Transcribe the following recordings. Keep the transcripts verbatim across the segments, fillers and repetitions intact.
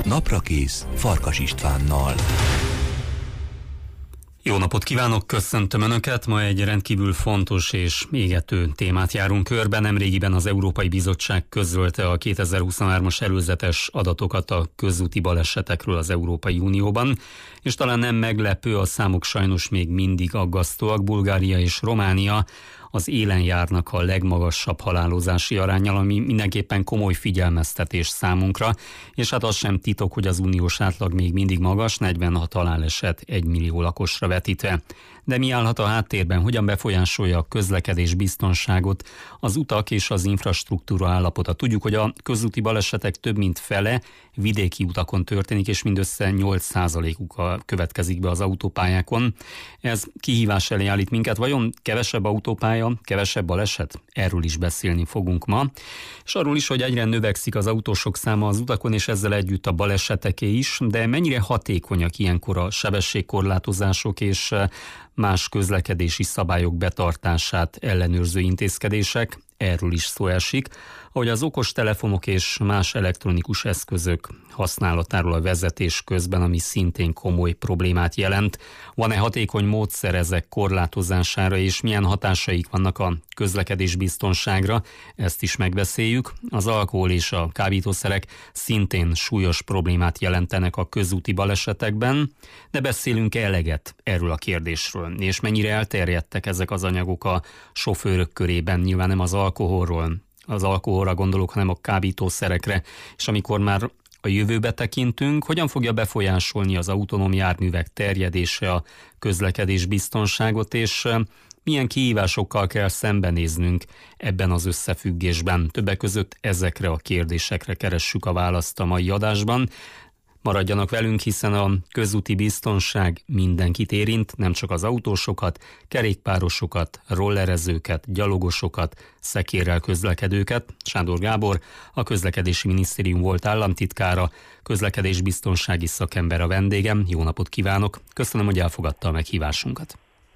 Naprakész Farkas Istvánnal. Jó napot kívánok, köszöntöm Önöket! Ma egy rendkívül fontos és égető témát járunk körbe. Nemrégiben az Európai Bizottság közölte a kétezer-huszonhármas előzetes adatokat a közúti balesetekről az Európai Unióban, és talán nem meglepő, a számok sajnos még mindig aggasztóak. Bulgária és Románia az élen járnak a legmagasabb halálozási aránnyal, ami mindenképpen komoly figyelmeztetés számunkra, és hát az sem titok, hogy az uniós átlag még mindig magas, negyvenhat haláleset egy millió lakosra vetítve. De mi állhat a háttérben, hogyan befolyásolja a közlekedés biztonságot az utak és az infrastruktúra állapota? Tudjuk, hogy a közúti balesetek több mint fele vidéki utakon történik, és mindössze nyolc százalékuk következik be az autópályákon. Ez kihívás elé állít minket. Vajon kevesebb autópálya, kevesebb baleset? Erről is beszélni fogunk ma. És arról is, hogy egyre növekszik az autósok száma az utakon, és ezzel együtt a baleseteké is, de mennyire hatékonyak ilyenkor a sebességkorlátozások és más közlekedési szabályok betartását ellenőrző intézkedések? Erről is szó esik, ahogy az okostelefonok és más elektronikus eszközök használatáról a vezetés közben, ami szintén komoly problémát jelent. Van-e hatékony módszer ezek korlátozására, és milyen hatásaik vannak a közlekedés biztonságra? Ezt is megbeszéljük. Az alkohol és a kábítószerek szintén súlyos problémát jelentenek a közúti balesetekben, de beszélünk eleget erről a kérdésről, és mennyire elterjedtek ezek az anyagok a sofőrök körében, nyilván nem az alkoholról, az alkoholra gondolok, hanem a kábítószerekre, és amikor már a jövőbe tekintünk, hogyan fogja befolyásolni az autonóm járművek terjedése a közlekedés biztonságot, és milyen kihívásokkal kell szembenéznünk ebben az összefüggésben. Többek között ezekre a kérdésekre keressük a választ a mai adásban. Maradjanak velünk, hiszen a közúti biztonság mindenkit érint, nem csak az autósokat, kerékpárosokat, rollerezőket, gyalogosokat, szekérrel közlekedőket. Sándor Gábor, a Közlekedési Minisztérium volt államtitkára, közlekedésbiztonsági szakember a vendégem. Jó napot kívánok! Köszönöm, hogy elfogadta a meghívásunkat.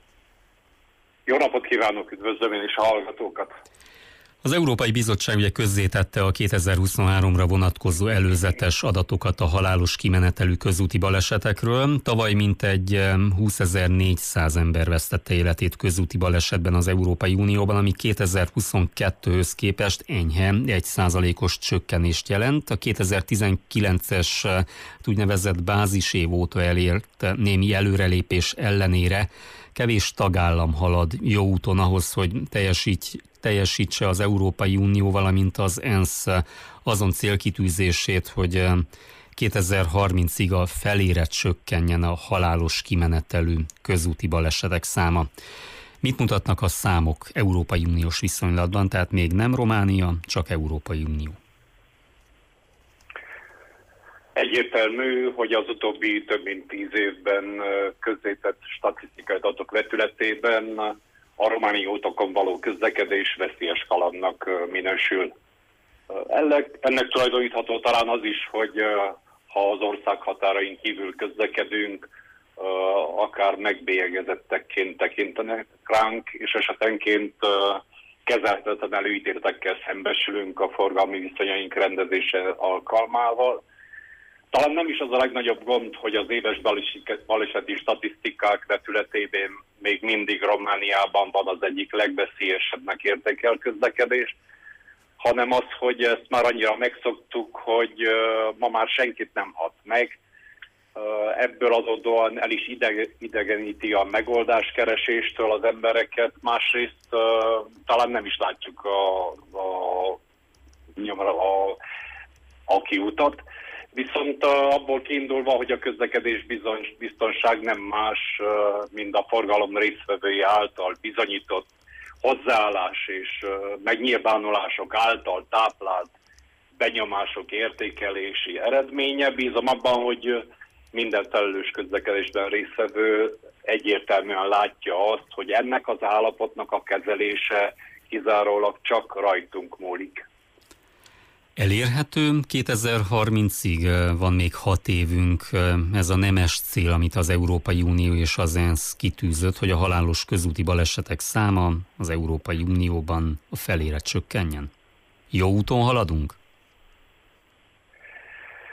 Jó napot kívánok, üdvözlöm én is a hallgatókat! Az Európai Bizottság ugye közzétette a kétezer-huszonháromra vonatkozó előzetes adatokat a halálos kimenetelű közúti balesetekről. Tavaly mintegy húszezer-négyszáz ember vesztette életét közúti balesetben az Európai Unióban, ami kétezer-huszonkettőhöz képest enyhe, egy százalékos csökkenést jelent. A kétezer-tizenkilences úgynevezett bázisév óta elért némi előrelépés ellenére kevés tagállam halad jó úton ahhoz, hogy teljesít, teljesítse az Európai Unió, valamint az ENSZ azon célkitűzését, hogy kétezer-harmincig a felére csökkenjen a halálos kimenetelű közúti balesetek száma. Mit mutatnak a számok Európai Uniós viszonylatban, tehát még nem Románia, csak Európai Unió? Egyértelmű, hogy az utóbbi több mint tíz évben közzétett statisztikai adatok vetületében a romániai utakon való közlekedés veszélyes kalandnak minősül. Ennek, ennek tulajdonítható talán az is, hogy ha az ország határain kívül közlekedünk, akár megbélyegezettekként tekintenek ránk, és esetenként kezelhetetlen előítéletekkel szembesülünk a forgalmi viszonyaink rendezése alkalmával. Talán nem is az a legnagyobb gond, hogy az éves baleseti statisztikák vetületében még mindig Romániában van az egyik legveszélyesebbnek értékelt közlekedés, hanem az, hogy ezt már annyira megszoktuk, hogy ma már senkit nem hat meg. Ebből adódóan el is ideg, idegeníti a megoldáskereséstől az embereket, másrészt talán nem is látjuk a, a, a, a kiutat. Viszont abból kiindulva, hogy a közlekedés biztonság nem más, mint a forgalom résztvevői által bizonyított hozzáállás és megnyilvánulások által táplált benyomások értékelési eredménye. Bízom abban, hogy minden felelős közlekedésben résztvevő egyértelműen látja azt, hogy ennek az állapotnak a kezelése kizárólag csak rajtunk múlik. Elérhető? kétezer-harmincig van még hat évünk, ez a nemes cél, amit az Európai Unió és az ENSZ kitűzött, hogy a halálos közúti balesetek száma az Európai Unióban a felére csökkenjen. Jó úton haladunk?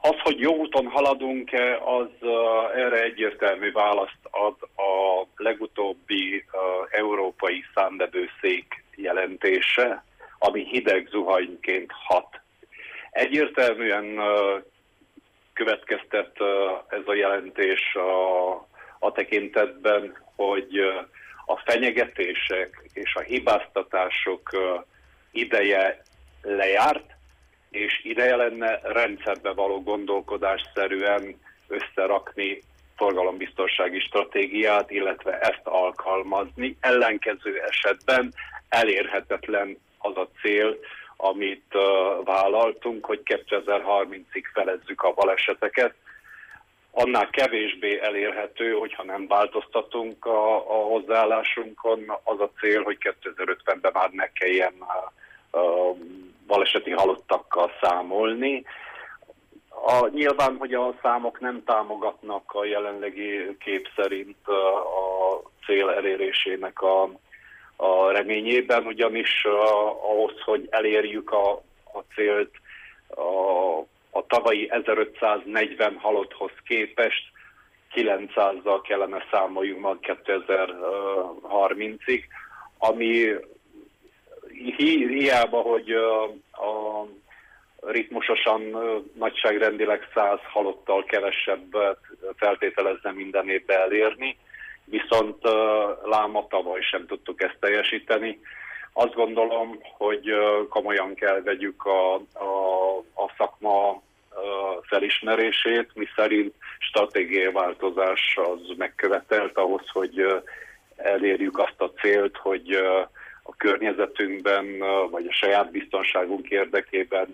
Az, hogy jó úton haladunk-e, az uh, erre egyértelmű választ ad a legutóbbi uh, európai számvevőszék jelentése, ami hideg zuhanyként hat. Egyértelműen uh, következtet uh, ez a jelentés a, a tekintetben, hogy uh, a fenyegetések és a hibáztatások uh, ideje lejárt, és ideje lenne rendszerbe való gondolkodásszerűen összerakni forgalombiztonsági stratégiát, illetve ezt alkalmazni. Ellenkező esetben elérhetetlen az a cél, amit uh, vállaltunk, hogy kétezer-harmincig felezzük a baleseteket. Annál kevésbé elérhető, hogyha nem változtatunk a, a hozzáállásunkon, az a cél, hogy kétezer-ötvenben már ne kelljen uh, uh, baleseti halottakkal számolni. A, nyilván, hogy a számok nem támogatnak a jelenlegi kép szerint uh, a cél elérésének a, a reményében, ugyanis uh, ahhoz, hogy elérjük a, a célt, a, a tavalyi ezerötszáznegyven halotthoz képest kilencszázzal kellene számoljunk majd kétezer-harmincig, ami hi, hiába, hogy a, a ritmusosan nagyságrendileg száz halottal kevesebbet feltételezne minden évben elérni, viszont láma tavaly sem tudtuk ezt teljesíteni. Azt gondolom, hogy komolyan kell vegyük a, a, a szakma felismerését, miszerint stratégiai változás az megkövetelt ahhoz, hogy elérjük azt a célt, hogy a környezetünkben, vagy a saját biztonságunk érdekében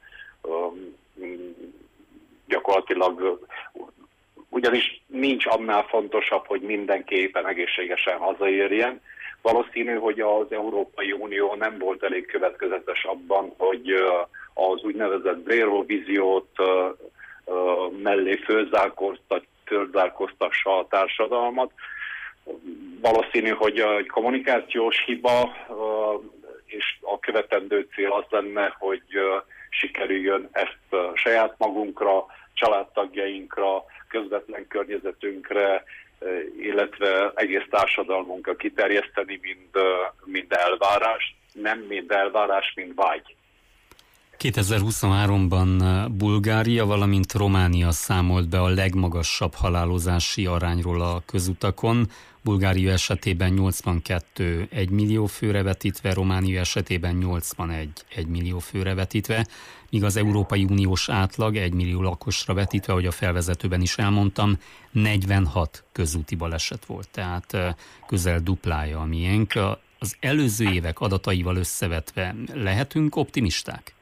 gyakorlatilag, ugyanis nincs annál fontosabb, hogy mindenki éppen egészségesen hazaérjen. Valószínű, hogy az Európai Unió nem volt elég következetes abban, hogy az úgynevezett zero víziót mellé fölzárkóztassa a társadalmat. Valószínű, hogy a kommunikációs hiba, és a követendő cél az lenne, hogy sikerüljön ezt saját magunkra, családtagjainkra, közvetlen környezetünkre, illetve egész társadalmunkra kiterjeszteni, mint, mint elvárás, nem mint elvárás, mint vágy. kétezer-huszonháromban Bulgária, valamint Románia számolt be a legmagasabb halálozási arányról a közutakon. Bulgária esetében nyolcvankettő egymillió főre vetítve, Románia esetében nyolcvanegy egymillió főre vetítve, míg az Európai Uniós átlag egymillió lakosra vetítve, ahogy a felvezetőben is elmondtam, negyvenhat közúti baleset volt, tehát közel duplája a miénk. Az előző évek adataival összevetve lehetünk optimisták?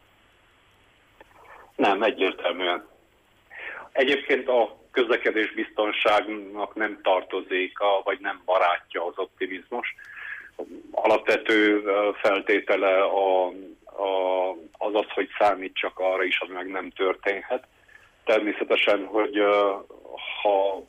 Nem, egyértelműen. Egyébként a közlekedésbiztonságnak nem tartozik, a, vagy nem barátja az optimizmus. Alapvető feltétele a, a, az az, hogy számítsak arra is, ami meg nem történhet. Természetesen, hogy ha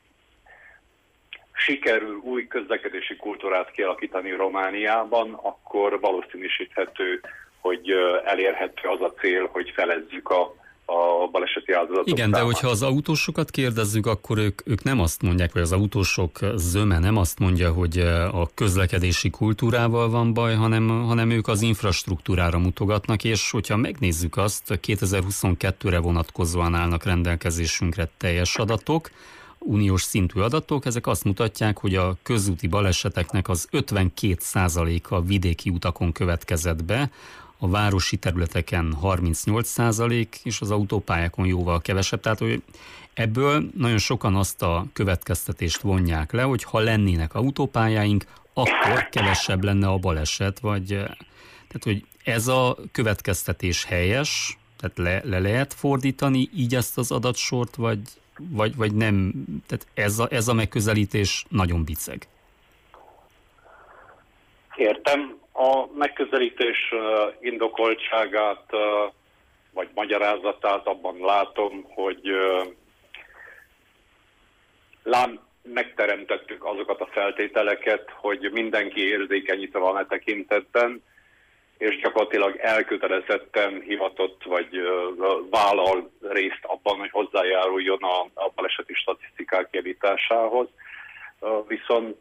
sikerül új közlekedési kultúrát kialakítani Romániában, akkor valószínűsíthető, hogy elérhető az a cél, hogy felezzük a, a baleseti áldozatok Igen, számát. de hogyha az autósokat kérdezzük, akkor ők, ők nem azt mondják, vagy az autósok zöme nem azt mondja, hogy a közlekedési kultúrával van baj, hanem, hanem ők az infrastruktúrára mutogatnak, és hogyha megnézzük azt, kétezer-huszonkettőre vonatkozóan állnak rendelkezésünkre teljes adatok, uniós szintű adatok, ezek azt mutatják, hogy a közúti baleseteknek az ötvenkét százaléka vidéki utakon következett be, a városi területeken harmincnyolc százalék, és az autópályákon jóval kevesebb. Tehát hogy ebből nagyon sokan azt a következtetést vonják le, hogy ha lennének autópályáink, akkor kevesebb lenne a baleset, vagy tehát, hogy ez a következtetés helyes, tehát le, le lehet fordítani így ezt az adatsort, vagy, vagy, vagy nem, tehát ez a, ez a megközelítés nagyon biceg. Értem. A megközelítés indokoltságát, vagy magyarázatát abban látom, hogy lám megteremtettük azokat a feltételeket, hogy mindenki érzékenyítve van e tekintetben, és gyakorlatilag elkötelezetten hivatott, vagy vállal részt abban, javításához. Viszont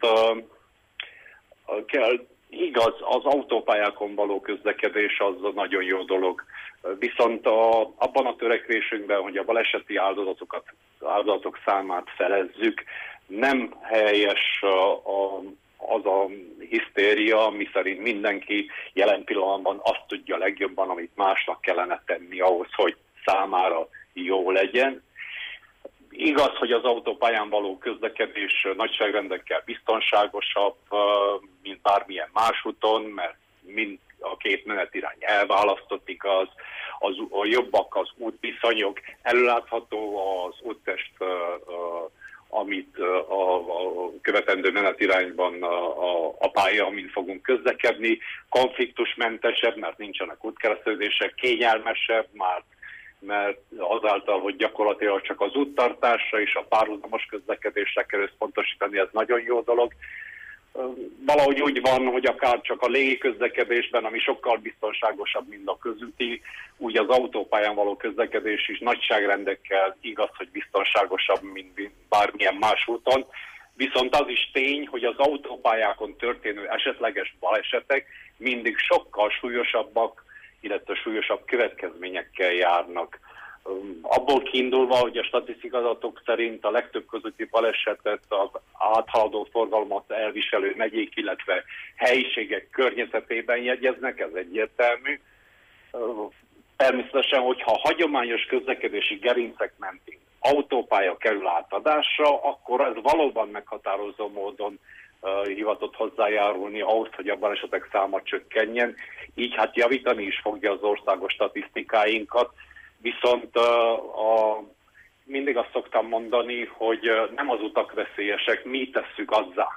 kell, igaz, az autópályákon való közlekedés az nagyon jó dolog. Viszont a, abban a törekvésünkben, hogy a baleseti áldozatokat, áldozatok számát felezzük, nem helyes a, a, az a hisztéria, miszerint mindenki jelen pillanatban azt tudja legjobban, amit másnak kellene tenni ahhoz, hogy számára jó legyen. Igaz, hogy az autópályán való közlekedés nagyságrendekkel biztonságosabb, mint bármilyen más úton, mert mind a két menetirány elválasztott, igaz, az, a jobbak az útviszonyok, előlátható az úttest, amit a, a követendő menetirányban a, a, a pálya, amin fogunk közlekedni, konfliktusmentesebb, mert nincsenek útkeresztezések, kényelmesebb, már mert azáltal, hogy gyakorlatilag csak az úttartásra és a párhuzamos közlekedésre kell összpontosítani, ez nagyon jó dolog. Valahogy úgy van, hogy akár csak a légi közlekedésben, ami sokkal biztonságosabb, mint a közúti, úgy az autópályán való közlekedés is nagyságrendekkel igaz, hogy biztonságosabb, mint bármilyen más úton. Viszont az is tény, hogy az autópályákon történő esetleges balesetek mindig sokkal súlyosabbak, illetve súlyosabb következményekkel járnak. Abból kiindulva, hogy a statisztikai adatok szerint a legtöbb közúti balesetet az áthaladó forgalmat elviselő megyék, illetve helyiségek környezetében jegyeznek, ez egyértelmű. Természetesen, hogyha hagyományos közlekedési gerincek mentén autópálya kerül átadásra, akkor ez valóban meghatározó módon uh, hivatott hozzájárulni ahhoz, hogy a balesetek száma csökkenjen. Így hát javítani is fogja az országos statisztikáinkat. Viszont uh, a, mindig azt szoktam mondani, hogy uh, nem az utak veszélyesek, mi tesszük azzá.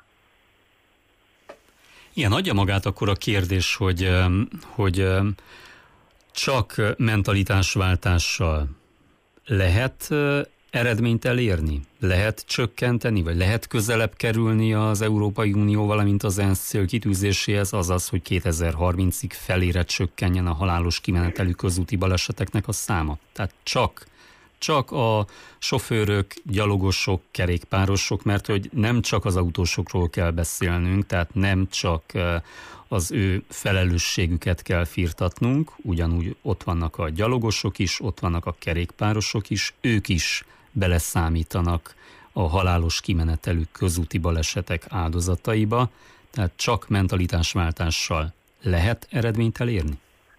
Igen, adja magát akkor a kérdés, hogy, hogy csak mentalitásváltással lehet eredményt elérni? Lehet csökkenteni, vagy lehet közelebb kerülni az Európai Unió, valamint az ENSZ célkitűzéséhez, azaz, hogy kétezer-harmincig felére csökkenjen a halálos kimenetelű közúti baleseteknek a száma? Tehát csak, csak a sofőrök, gyalogosok, kerékpárosok, mert hogy nem csak az autósokról kell beszélnünk, tehát nem csak az ő felelősségüket kell firtatnunk, ugyanúgy ott vannak a gyalogosok is, ott vannak a kerékpárosok is, ők is beleszámítanak a halálos kimenetelű közúti balesetek áldozataiba, tehát csak mentalitásváltással lehet eredményt elérni?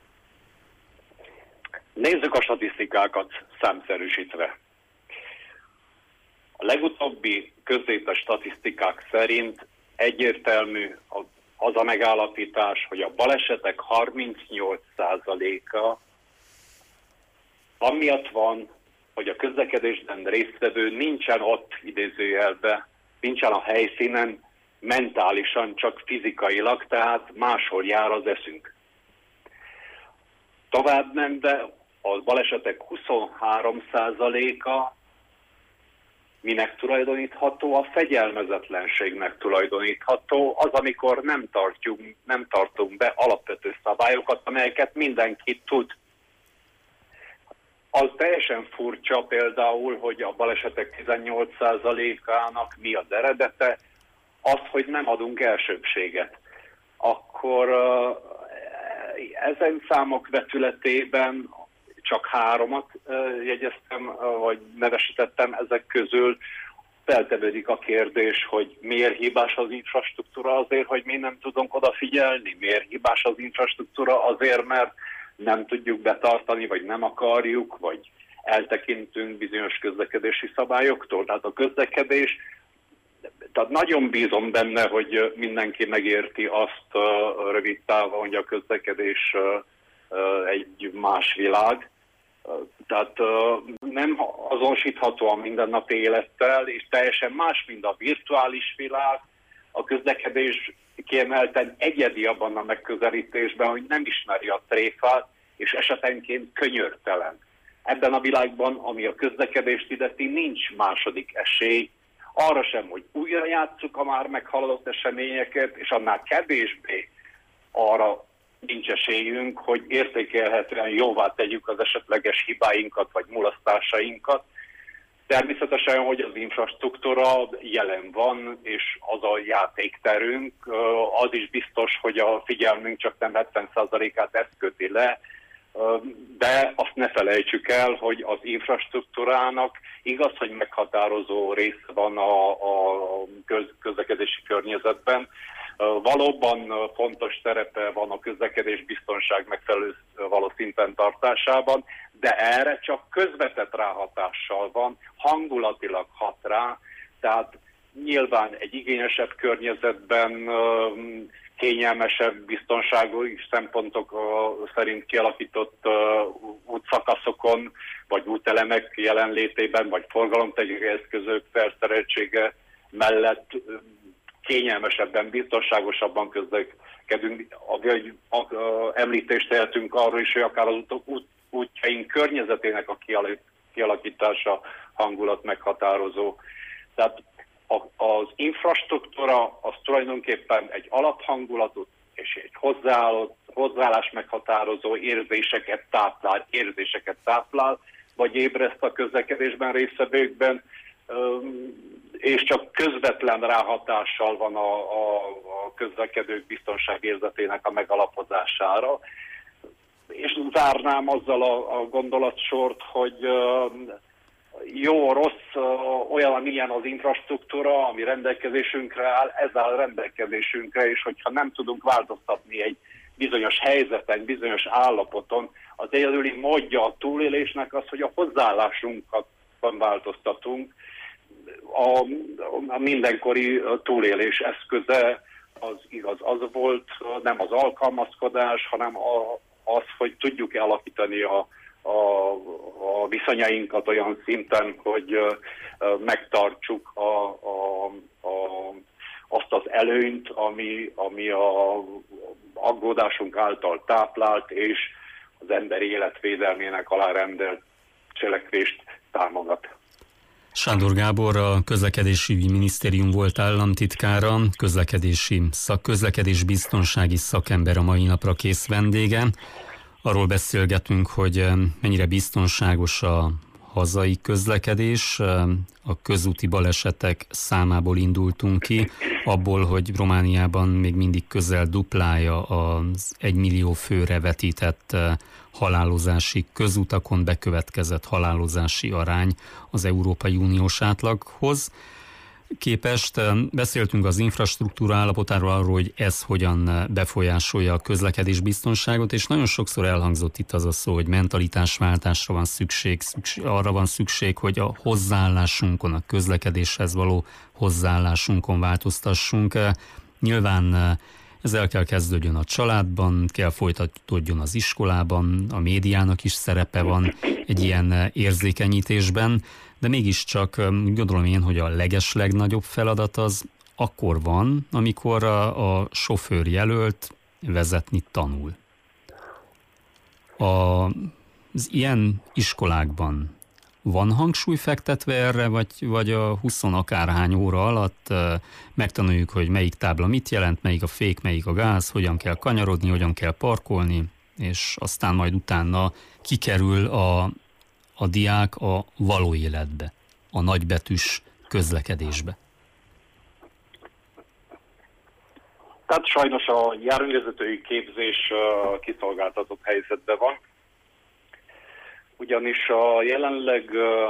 Nézzük a statisztikákat számszerűsítve. A legutóbbi közzétett statisztikák szerint egyértelmű az a megállapítás, hogy a balesetek harmincnyolc százaléka amiatt van, hogy a közlekedésben résztvevő nincsen ott, idézőjelben, nincsen a helyszínen, mentálisan, csak fizikailag, tehát máshol jár az eszünk. Tovább menve a balesetek huszonhárom százaléka minek tulajdonítható? A fegyelmezetlenségnek tulajdonítható, az, amikor nem, tartjuk, nem tartunk be alapvető szabályokat, amelyeket mindenki tud. Az teljesen furcsa például, hogy a balesetek tizennyolc százalékának mi az eredete, az, hogy nem adunk elsőbbséget. Akkor ezen számok vetületében csak háromat jegyeztem, vagy nevesítettem ezek közül. Feltevődik a kérdés, hogy miért hibás az infrastruktúra, azért, hogy mi nem tudunk odafigyelni, miért hibás az infrastruktúra, azért, mert nem tudjuk betartani, vagy nem akarjuk, vagy eltekintünk bizonyos közlekedési szabályoktól. Tehát a közlekedés, tehát nagyon bízom benne, hogy mindenki megérti azt uh, rövid távon, hogy a közlekedés uh, uh, egy más világ. Uh, tehát uh, nem azonosítható a mindennapi élettel, és teljesen más, mint a virtuális világ. A közlekedés kiemelten egyedi abban a megközelítésben, hogy nem ismeri a tréfát, és esetenként könyörtelen. Ebben a világban, ami a közlekedést illeti, nincs második esély, arra sem, hogy újra játsszuk a már meghaladott eseményeket, és annál kevésbé arra nincs esélyünk, hogy értékelhetően jóvá tegyük az esetleges hibáinkat vagy mulasztásainkat. Természetesen, hogy az infrastruktúra jelen van, és az a játékterünk, az is biztos, hogy a figyelmünk csak nem hetven százalékát ezt köti le, de azt ne felejtsük el, hogy az infrastruktúrának igaz, hogy meghatározó része van a, a köz, közlekedési környezetben. Valóban fontos szerepe van a közlekedés biztonság megfelelő való szinten tartásában, de erre csak közvetett ráhatással van, hangulatilag hat rá, tehát nyilván egy igényesebb környezetben, kényelmesebb, biztonságos szempontok szerint kialakított útszakaszokon, vagy útelemek jelenlétében, vagy forgalomtechnikai eszközök felszereltsége mellett kényelmesebben, biztonságosabban közlekedünk. Említést tehetünk arról is, hogy akár az út, útjaink környezetének a kialakítása hangulat meghatározó. Tehát az infrastruktúra az tulajdonképpen egy alaphangulatot és egy hozzáállott, hozzáállás meghatározó érzéseket táplál, érzéseket táplál, vagy ébreszt a közlekedésben résztvevőkben, és csak közvetlen ráhatással van a, a, a közlekedők biztonságérzetének a megalapozására. És zárnám azzal a, a gondolatsort, hogy jó, rossz, olyan, amilyen az infrastruktúra, ami rendelkezésünkre áll, ez áll rendelkezésünkre, és hogyha nem tudunk változtatni egy bizonyos helyzeten, bizonyos állapoton, az egyedüli módja a túlélésnek az, hogy a hozzáállásunkat változtatunk. A, a mindenkori túlélés eszköze az igaz, az volt, nem az alkalmazkodás, hanem a, az, hogy tudjuk alakítani a A, a viszonyainkat olyan szinten, hogy uh, megtartsuk a, a, a, azt az előnyt, ami, ami a aggódásunk által táplált, és az emberi életvédelmének alárendelt cselekvést támogat. Sándor Gábor, a Közlekedési Minisztérium volt államtitkára, közlekedési szakközlekedés biztonsági szakember a mai napra kész vendége. Arról beszélgetünk, hogy mennyire biztonságos a hazai közlekedés. A közúti balesetek számából indultunk ki, abból, hogy Romániában még mindig közel duplája az egymillió főre vetített halálozási közutakon bekövetkezett halálozási arány az Európai Uniós átlaghoz képest. Beszéltünk az infrastruktúra állapotáról, arról, hogy ez hogyan befolyásolja a közlekedés biztonságot, és nagyon sokszor elhangzott itt az a szó, hogy mentalitásváltásra van szükség, szükség, arra van szükség, hogy a hozzáállásunkon, a közlekedéshez való hozzáállásunkon változtassunk. Nyilván ez el kell kezdődjön a családban, kell folytatódjon az iskolában, a médiának is szerepe van egy ilyen érzékenyítésben, de mégiscsak úgy gondolom én, hogy a legeslegnagyobb feladat az akkor van, amikor a, a sofőr jelölt vezetni tanul. A, az ilyen iskolákban van hangsúly fektetve erre, vagy, vagy a huszon akárhány óra alatt megtanuljuk, hogy melyik tábla mit jelent, melyik a fék, melyik a gáz, hogyan kell kanyarodni, hogyan kell parkolni, és aztán majd utána kikerül a a diák a való életbe, a nagybetűs közlekedésbe? Tehát sajnos a járművezetői képzés kiszolgáltatott helyzetben van, ugyanis a jelenleg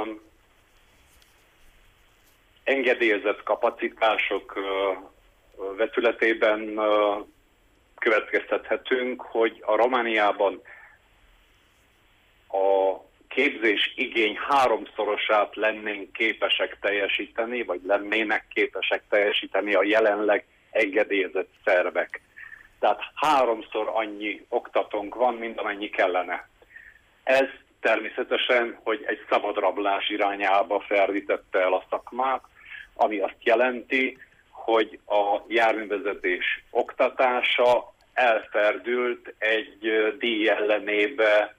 engedélyezett kapacitások vetületében következtethetünk, hogy a Romániában a képzés igény háromszorosát lennénk képesek teljesíteni, vagy lennének képesek teljesíteni a jelenleg engedélyezett szervek. Tehát háromszor annyi oktatónk van, mint amennyi kellene. Ez természetesen, hogy egy szabadrablás irányába ferdítette el a szakmát, ami azt jelenti, hogy a járművezetés oktatása elferdült egy díj ellenébe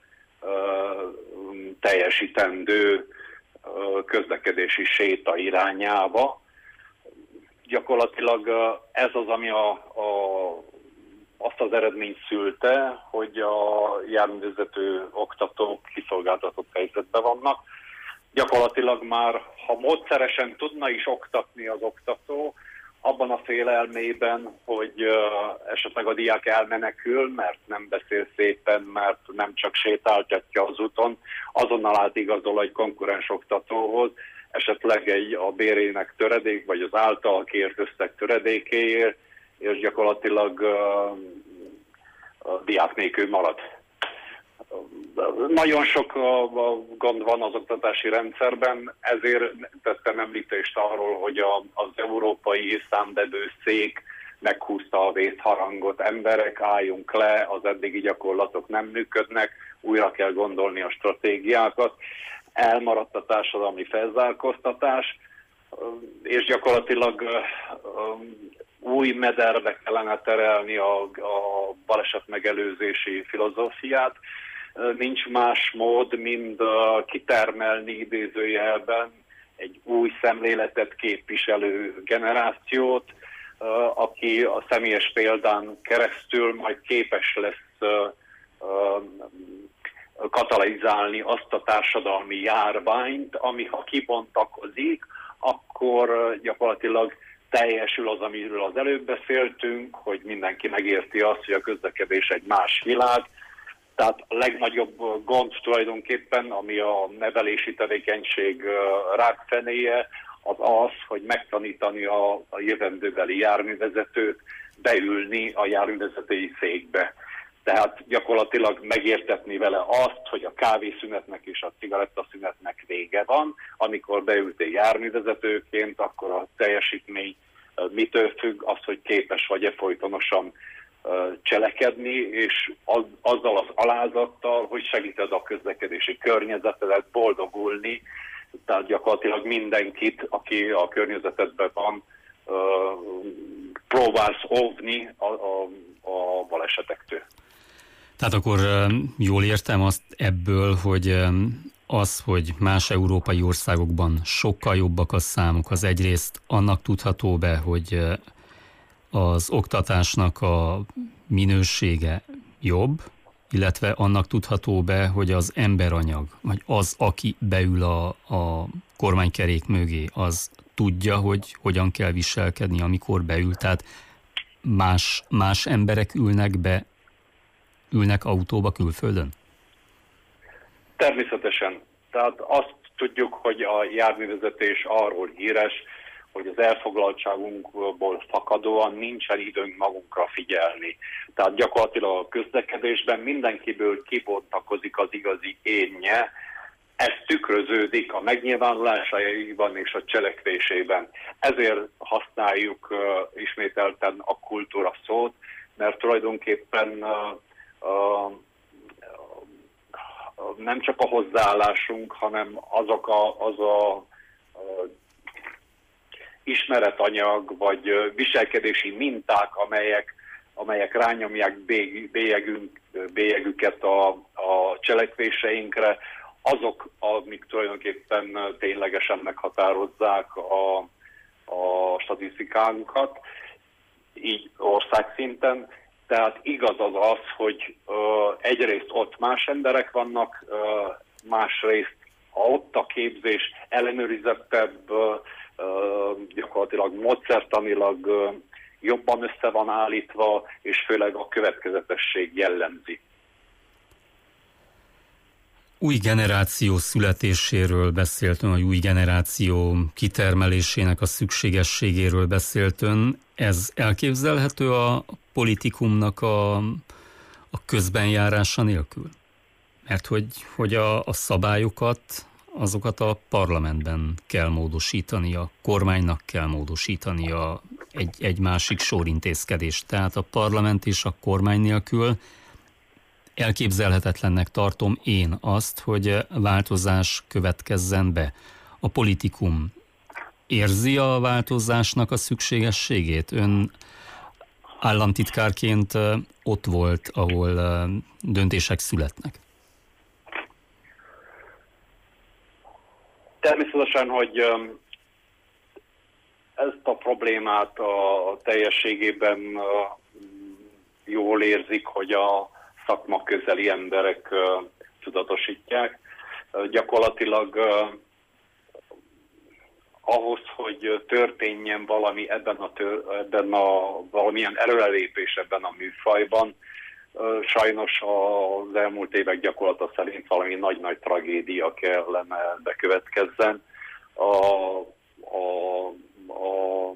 teljesítendő közlekedési séta irányába. Gyakorlatilag ez az, ami a, a, azt az eredményt szülte, hogy a járművezető oktatók kiszolgáltatott helyzetben vannak. gyakorlatilag már, ha módszeresen tudna is oktatni az oktató, abban a félelmében, hogy uh, esetleg a diák elmenekül, mert nem beszél szépen, mert nem csak sétáltatja az úton, azonnal átigazol egy konkurens oktatóhoz, esetleg egy a bérének töredék, vagy az által kért összeg töredékéért, és gyakorlatilag uh, a diák nélkül marad. Nagyon sok gond van az oktatási rendszerben, ezért tettem említést arról, hogy a, az európai számvevőszék meghúzta a vészharangot. Emberek, álljunk le, az eddigi gyakorlatok nem működnek, újra kell gondolni a stratégiákat. Elmaradt a társadalmi felzárkóztatás, és gyakorlatilag új mederbe kellene terelni a, a baleset megelőzési filozófiát. Nincs más mód, mint kitermelni idézőjelben egy új szemléletet képviselő generációt, aki a személyes példán keresztül majd képes lesz katalizálni azt a társadalmi járványt, ami ha kibontakozik, akkor gyakorlatilag teljesül az, amiről az előbb beszéltünk, hogy mindenki megérti azt, hogy a közlekedés egy más világ. Tehát a legnagyobb gond tulajdonképpen, ami a nevelési tevékenység rákfenéje, az az, hogy megtanítani a, a jövendőbeli járművezetőt beülni a járművezetői székbe. Tehát gyakorlatilag megértetni vele azt, hogy a kávészünetnek és a cigarettaszünetnek vége van. Amikor beültél járművezetőként, akkor a teljesítmény mitől függ, az, hogy képes vagy-e folytonosan cselekedni, és az, azzal az alázattal, hogy segíted a közlekedési környezetedet boldogulni, tehát gyakorlatilag mindenkit, aki a környezetedben van, próbálsz óvni a, a, a balesetektől. Tehát akkor jól értem azt ebből, hogy az, hogy más európai országokban sokkal jobbak a számok, az egyrészt annak tudható be, hogy az oktatásnak a minősége jobb, illetve annak tudható be, hogy az emberanyag, vagy az, aki beül a, a kormánykerék mögé, az tudja, hogy hogyan kell viselkedni, amikor beül. Tehát más, más emberek ülnek be, ülnek autóba külföldön? Természetesen. Tehát azt tudjuk, hogy a járművezetés arról híres, hogy az elfoglaltságunkból fakadóan nincsen időnk magunkra figyelni. Tehát gyakorlatilag a közlekedésben mindenkiből kibontakozik az igazi énje, ez tükröződik a megnyilvánulásaiban és a cselekvésében. Ezért használjuk uh, ismételten a kultúra szót, mert tulajdonképpen uh, uh, uh, nem csak a hozzáállásunk, hanem azok a, az a uh, ismeretanyag, vagy uh, viselkedési minták, amelyek, amelyek rányomják bélyegünk, bélyegüket a, a cselekvéseinkre, azok, amik tulajdonképpen ténylegesen meghatározzák a, a statisztikánkat, így országszinten. Tehát igaz az az, hogy uh, egyrészt ott más emberek vannak, uh, másrészt ott a képzés ellenőrizettebb, uh, gyakorlatilag módszertanilag uh, jobban össze van állítva, és főleg a következetesség jellemzi. Új generáció születéséről beszélt ön, a új generáció kitermelésének a szükségességéről beszélt ön. Ez elképzelhető a politikumnak a, a közbenjárása nélkül? Mert hogy, hogy a, a szabályokat, azokat a parlamentben kell módosítani, a kormánynak kell módosítani a, egy, egy másik sorintézkedést. Tehát a parlament és a kormány nélkül elképzelhetetlennek tartom én azt, hogy változás következzen be. A politikum érzi a változásnak a szükségességét? Ön államtitkárként ott volt, ahol döntések születnek. Természetesen, hogy ezt a problémát a teljességében jól érzik, hogy a szakma közeli emberek uh, tudatosítják. Uh, gyakorlatilag uh, ahhoz, hogy történjen valami ebben a, tör, ebben a valamilyen előrelépés ebben a műfajban, sajnos az elmúlt évek gyakorlata szerint valami nagy-nagy tragédia kellene bekövetkezzen. A, a, a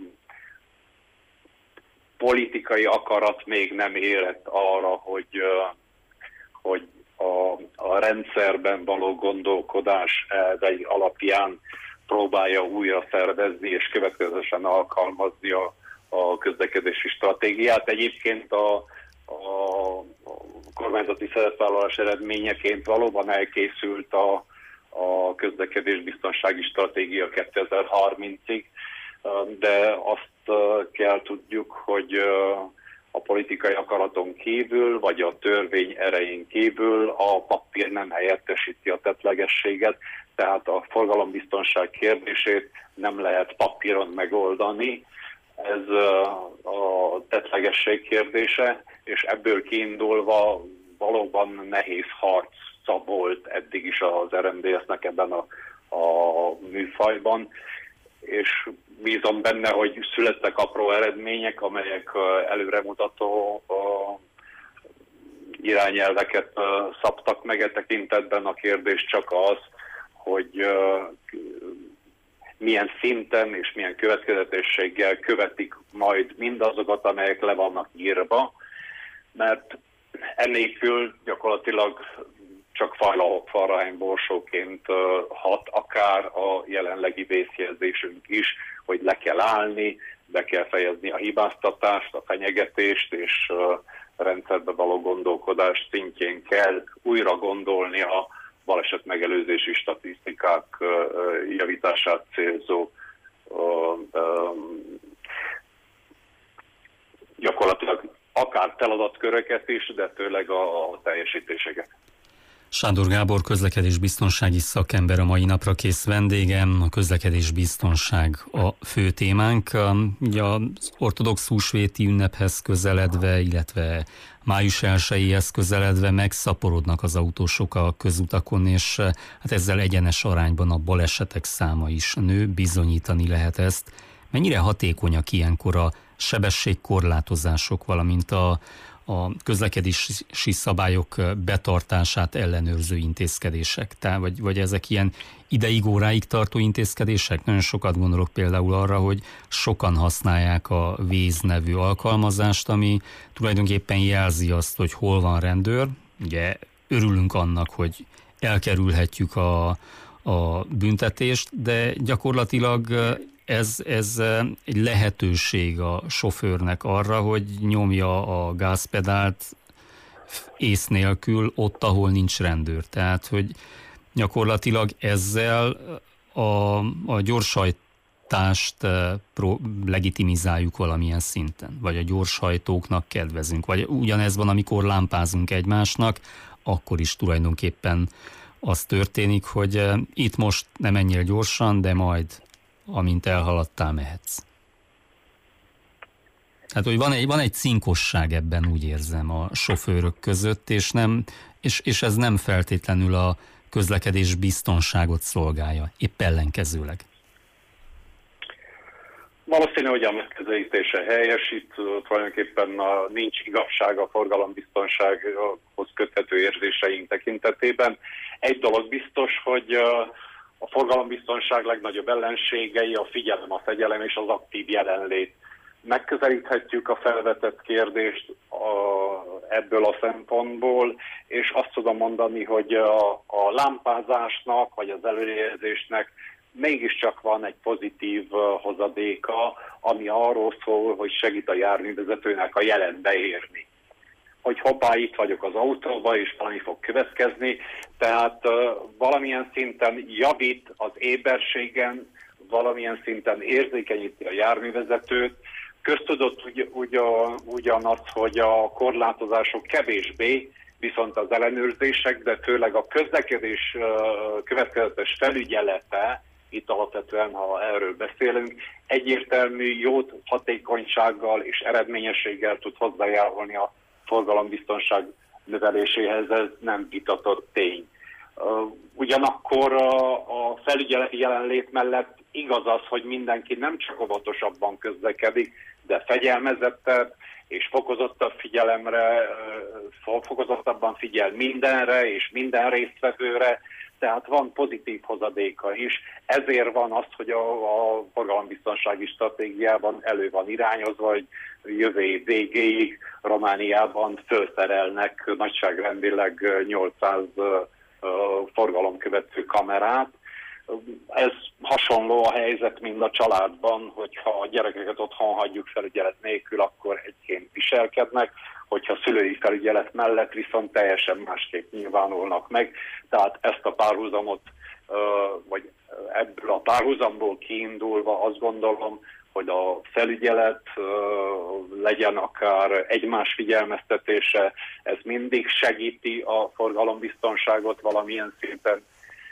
politikai akarat még nem érett arra, hogy, hogy a, a rendszerben való gondolkodás elvei alapján próbálja újra szervezni és következetesen alkalmazni a, a közlekedési stratégiát. Egyébként a, a, a kormányzati szerepvállalás eredményeként valóban elkészült a, a közlekedésbiztonsági stratégia kétezer-harmincig, de azt kell tudjuk, hogy a politikai akaraton kívül, vagy a törvény erején kívül a papír nem helyettesíti a tettlegességet, tehát a forgalombiztonság kérdését nem lehet papíron megoldani. Ez a tettlegesség kérdése, és ebből kiindulva valóban nehéz harca volt eddig is az er em dé es-nek ebben a, a műfajban, és bízom benne, hogy születtek apró eredmények, amelyek előremutató irányelveket szabtak meg. E tekintetben a kérdés csak az, hogy milyen szinten és milyen következetességgel követik majd mindazokat, amelyek le vannak írva, mert ennélkül gyakorlatilag csak fajlahok borsóként hat, akár a jelenlegi vészjelzésünk is, hogy le kell állni, be kell fejezni a hibáztatást, a fenyegetést, és rendszerbe való gondolkodás szintjén kell újra gondolni a baleset megelőzési statisztikák javítását célzó gyakorlatilag akár feladatköröket is, de főleg a, a teljesítéseket. Sándor Gábor közlekedésbiztonsági szakember a mai napra kész vendégem, a közlekedésbiztonság a fő témánk. Ugye az ortodox húsvéti ünnephez közeledve, illetve május elsejéhez közeledve megszaporodnak az autósok a közutakon, és hát ezzel egyenes arányban a balesetek száma is nő, bizonyítani lehet ezt. Mennyire hatékonyak ilyenkor a sebességkorlátozások, valamint a a közlekedési szabályok betartását ellenőrző intézkedések, tehát, vagy, vagy ezek ilyen ideig, óráig tartó intézkedések? Nagyon sokat gondolok például arra, hogy sokan használják a Waze nevű alkalmazást, ami tulajdonképpen jelzi azt, hogy hol van rendőr. Ugye örülünk annak, hogy elkerülhetjük a, a büntetést, de gyakorlatilag Ez, ez egy lehetőség a sofőrnek arra, hogy nyomja a gázpedált ész nélkül ott, ahol nincs rendőr. Tehát, hogy gyakorlatilag ezzel a, a gyorshajtást legitimizáljuk valamilyen szinten, vagy a gyorshajtóknak kedvezünk. Vagy ugyanez van, amikor lámpázunk egymásnak, akkor is tulajdonképpen az történik, hogy itt most nem menjél gyorsan, de majd amint elhaladtál, mehetsz. Hát, hogy van egy, van egy cinkosság ebben, úgy érzem, a sofőrök között, és, nem, és, és ez nem feltétlenül a közlekedés biztonságot szolgálja, épp ellenkezőleg. Valószínű, hogy a megközelítése helyes, itt tulajdonképpen a, nincs igazság a forgalombiztonsághoz köthető érzéseink tekintetében. Egy dolog biztos, hogy a forgalombiztonság legnagyobb ellenségei a figyelem, a fegyelem és az aktív jelenlét. Megközelíthetjük a felvetett kérdést a, ebből a szempontból, és azt tudom mondani, hogy a, a lámpázásnak vagy az előrejelzésnek mégiscsak van egy pozitív hozadéka, ami arról szól, hogy segít a járművezetőnek a jelenbe érni. Hogy hoppá, itt vagyok az autóba, és valami fog következni, tehát uh, valamilyen szinten javít az éberségen, valamilyen szinten érzékenyíti a járművezetőt. Köztudott ugy, ugyan, ugyanaz, hogy a korlátozások kevésbé, viszont az ellenőrzések, de főleg a közlekedés uh, következetes felügyelete, itt alapvetően, ha erről beszélünk, egyértelmű, jó hatékonysággal és eredményességgel tud hozzájárulni a forgalombiztonság növeléséhez, ez nem vitatott tény. Ugyanakkor a felügyeleti jelenlét mellett igaz az, hogy mindenki nem csak óvatosabban közlekedik, de fegyelmezettebb és fokozottabb figyelemre, fokozottabban figyel mindenre és minden résztvevőre, tehát van pozitív hozadéka is. Ezért van az, hogy a, a forgalombiztonsági stratégiában elő van irányozva, hogy jövő év végéig Romániában felszerelnek nagyságrendileg nyolcszáz forgalomkövető kamerát. Ez hasonló a helyzet, mint a családban, hogyha a gyerekeket otthon hagyjuk felügyelet nélkül, akkor egyként viselkednek, hogyha szülői felügyelet mellett viszont teljesen másképp nyilvánulnak meg. Tehát ezt a párhuzamot, vagy ebből a párhuzamból kiindulva azt gondolom, hogy a felügyelet legyen akár egymás figyelmeztetése, ez mindig segíti a forgalombiztonságot valamilyen szinten,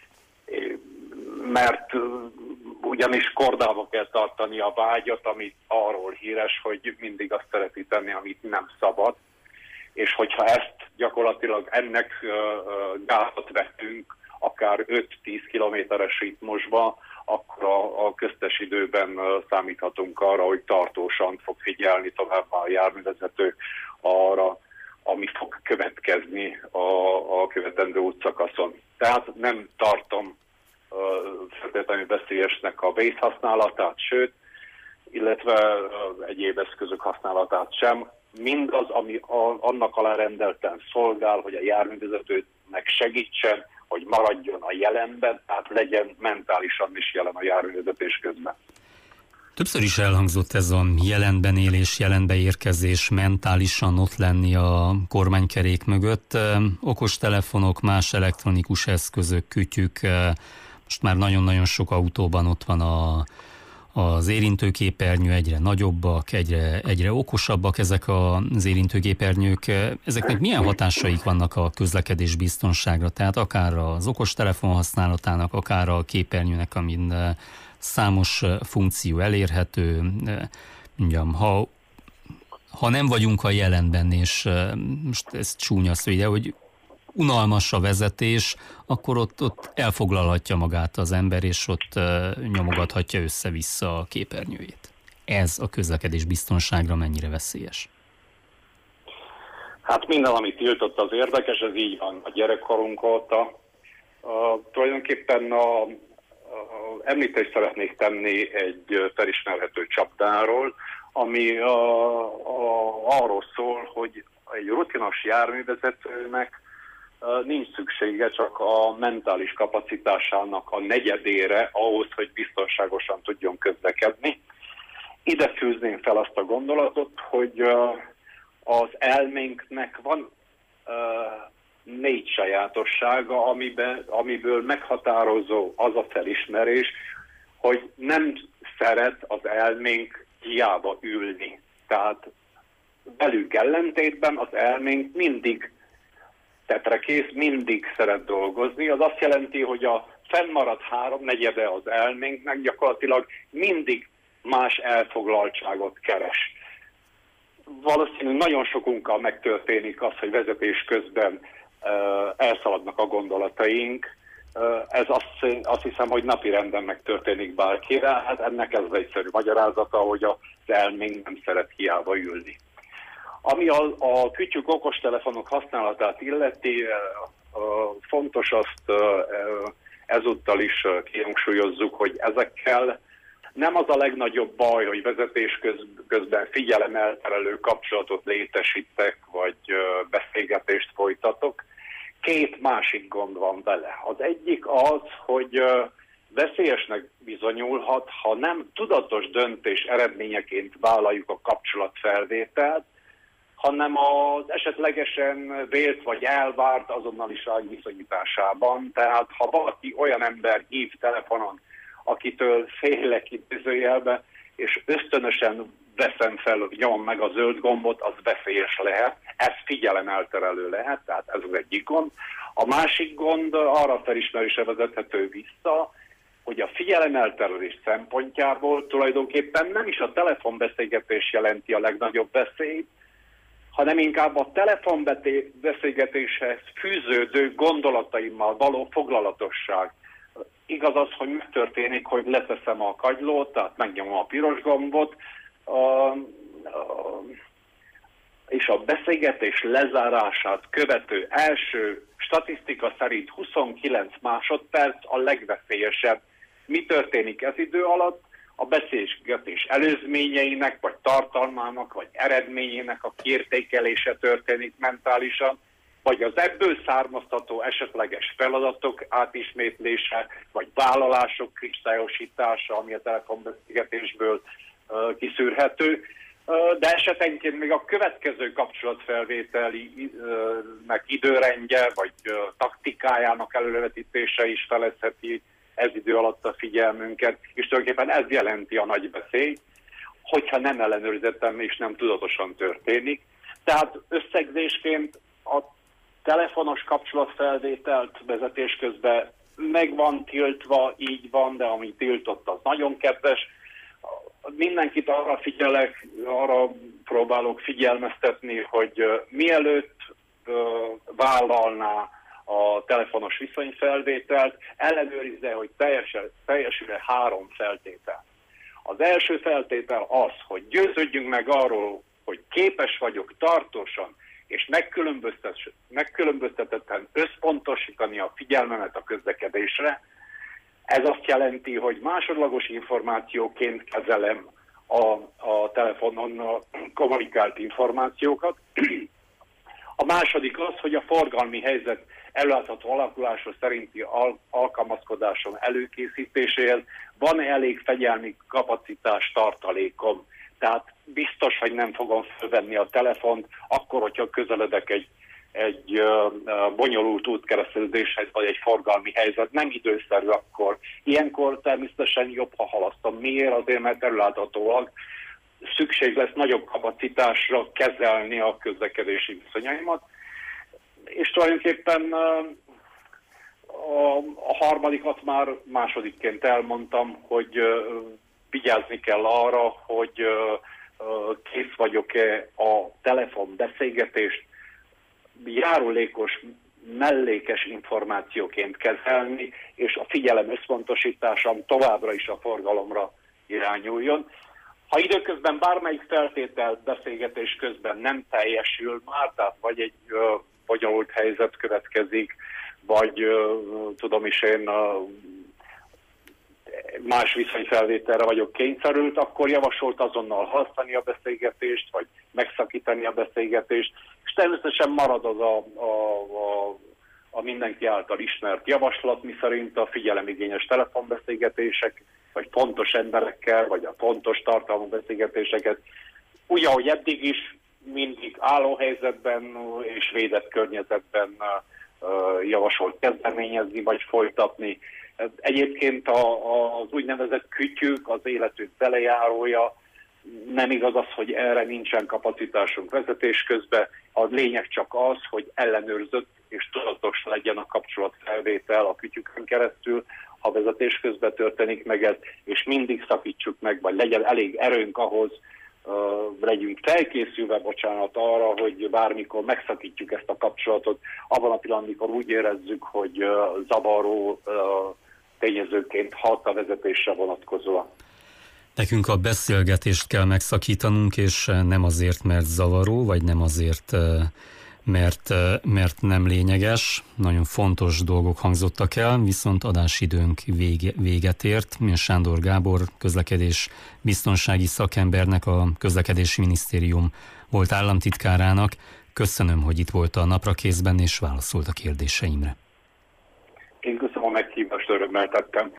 mert ugyanis kordába kell tartani a vágyat, amit arról híres, hogy mindig azt szereti tenni, amit nem szabad, és hogyha ezt gyakorlatilag ennek gátat vetünk, akár öt-tíz kilométeres ritmusba, akkor a, a köztes időben számíthatunk arra, hogy tartósan fog figyelni továbbá a járművezető arra, ami fog következni a, a követendő útszakaszon. Tehát nem tartom uh, feltétlenül veszélyesnek a Waze használatát, sőt, illetve uh, egyéb eszközök használatát sem. Mindaz, ami a, annak alárendelten szolgál, hogy a járművezetőnek segítsen, hogy maradjon a jelenben, tehát legyen mentálisan is jelen a járművezetés közben. Többször is elhangzott ez a jelenben élés, jelenbe érkezés, mentálisan ott lenni a kormánykerék mögött. Okostelefonok, más elektronikus eszközök, kütyük, most már nagyon-nagyon sok autóban ott van a, az érintőképernyő, egyre nagyobbak, egyre, egyre okosabbak ezek az érintőképernyők. Ezeknek milyen hatásaik vannak a közlekedés biztonságra? Tehát akár az okostelefon használatának, akár a képernyőnek, amin számos funkció elérhető. Mondjam, ha, ha nem vagyunk a jelenben, és most ez csúnya szó, ide, hogy unalmas a vezetés, akkor ott, ott elfoglalhatja magát az ember, és ott nyomogathatja össze-vissza a képernyőjét. Ez a közlekedés biztonságra mennyire veszélyes? Hát minden, amit tiltott, az érdekes, ez így van a gyerekkorunk óta. Uh, tulajdonképpen a, a, említést szeretnék tenni egy felismerhető csapdáról, ami a, a, arról szól, hogy egy rutinos járművezetőnek nincs szüksége csak a mentális kapacitásának a negyedére ahhoz, hogy biztonságosan tudjon közlekedni. Ide fűzném fel azt a gondolatot, hogy az elménknek van négy sajátossága, amiben, amiből meghatározó az a felismerés, hogy nem szeret az elménk hiába ülni. Tehát velük ellentétben az elménk mindig tetrekész, mindig szeret dolgozni. Az azt jelenti, hogy a fennmaradt háromnegyede az elménknek gyakorlatilag mindig más elfoglaltságot keres. Valószínűleg nagyon sokunkkal megtörténik az, hogy vezetés közben uh, elszaladnak a gondolataink. Uh, ez azt, azt hiszem, hogy napi renden megtörténik bárkire. Hát ennek ez az egyszerű magyarázata, hogy az elménk nem szeret hiába ülni. Ami a, a kütyük, okostelefonok használatát illeti, fontos azt ezúttal is kihangsúlyozzuk, hogy ezekkel nem az a legnagyobb baj, hogy vezetés közben figyelemelterelő kapcsolatot létesítek, vagy beszélgetést folytatok. Két másik gond van vele. Az egyik az, hogy veszélyesnek bizonyulhat, ha nem tudatos döntés eredményeként vállaljuk a kapcsolatfelvételt, hanem az esetlegesen vélt vagy elvárt azonnaliság viszonyításában. Tehát ha valaki olyan ember hív telefonon, akitől félek idézőjelbe, és ösztönösen veszem fel, nyomom meg a zöld gombot, az veszélyes lehet, ez figyelemelterelő lehet, tehát ez az egyik gond. A másik gond arra felismerésre vezethető vissza, hogy a figyelemelterelés szempontjából tulajdonképpen nem is a telefonbeszélgetés jelenti a legnagyobb veszélyt, hanem inkább a telefonbeszélgetéshez fűződő gondolataimmal való foglalatosság. Igaz az, hogy megtörténik, hogy leteszem a kagylót, tehát megnyomom a piros gombot, a, a, és a beszélgetés lezárását követő első statisztika szerint huszonkilenc másodperc a legveszélyesebb. Mi történik ez idő alatt? A beszélgetés előzményeinek, vagy tartalmának, vagy eredményének a kiértékelése történik mentálisan, vagy az ebből származtató esetleges feladatok átismétlése, vagy vállalások kristályosítása, ami a telefonbeszélgetésből uh, kiszűrhető. Uh, de esetenként még a következő kapcsolatfelvételnek időrendje, vagy uh, taktikájának előrevetítése is felezheti ez idő alatt a figyelmünket, és tulajdonképpen ez jelenti a nagy veszély, hogyha nem ellenőrizettem és nem tudatosan történik. Tehát összegzésként a telefonos kapcsolatfelvételt vezetés közben meg van tiltva, így van, de ami tiltott, az nagyon kedves. Mindenkit arra figyelek, arra próbálok figyelmeztetni, hogy uh, mielőtt uh, vállalná a telefonos viszonyfelvételt, ellenőrizze, hogy teljesül-e három feltétel. Az első feltétel az, hogy győződjünk meg arról, hogy képes vagyok tartósan és megkülönböztetetten összpontosítani a figyelmemet a közlekedésre. Ez azt jelenti, hogy másodlagos információként kezelem a, a telefonon a kommunikált információkat. A második az, hogy a forgalmi helyzet előállható alakulása szerinti al- alkalmazkodásom előkészítéséhez van elég fegyelmi kapacitás tartalékom. Tehát biztos, hogy nem fogom felvenni a telefont, akkor, hogyha közeledek egy, egy uh, bonyolult útkeresztezéshez, vagy egy forgalmi helyzet. Nem időszerű akkor. Ilyenkor természetesen jobb, ha halasztom. Miért? Azért, mert előállhatólag szükség lesz nagyobb kapacitásra kezelni a közlekedési viszonyaimat. És tulajdonképpen a, a harmadikat már másodikként elmondtam, hogy vigyázni kell arra, hogy kész vagyok-e a telefonbeszélgetést járulékos, mellékes információként kezelni, és a figyelem összpontosításom továbbra is a forgalomra irányuljon. Ha időközben bármelyik feltétel beszélgetés közben nem teljesül már, tehát vagy egy uh, bonyolult helyzet következik, vagy uh, tudom is én uh, más viszonyfelvételre vagyok kényszerült, akkor javasolt azonnal halasztani a beszélgetést, vagy megszakítani a beszélgetést, és természetesen marad az a, a, a, a mindenki által ismert javaslat, miszerint a figyelemigényes telefonbeszélgetések, vagy fontos emberekkel, vagy a fontos tartalmú beszélgetéseket, úgy, ahogy eddig is, mindig álló helyzetben és védett környezetben uh, javasolt kezdeményezni, vagy folytatni. Egyébként a, a, az úgynevezett kütyük, az életünk velejárója, nem igaz az, hogy erre nincsen kapacitásunk vezetés közben. A lényeg csak az, hogy ellenőrzött és tudatos legyen a kapcsolatfelvétel a kütyükön keresztül, ha vezetés közben történik meg ez, és mindig szakítsuk meg, vagy legyen elég erőnk ahhoz, uh, legyünk felkészülve, bocsánat, arra, hogy bármikor megszakítjuk ezt a kapcsolatot, abban a pillanatban, amikor úgy érezzük, hogy uh, zavaró uh, tényezőként hat a vezetésre vonatkozóan. Nekünk a beszélgetést kell megszakítanunk, és nem azért, mert zavaró, vagy nem azért, mert, mert nem lényeges. Nagyon fontos dolgok hangzottak el, viszont adásidőnk vége, véget ért. Én Sándor Gábor közlekedés biztonsági szakembernek, a Közlekedési Minisztérium volt államtitkárának. Köszönöm, hogy itt volt a Naprakészben, és válaszolt a kérdéseimre. Én köszönöm a meghívást, örömmel tettem.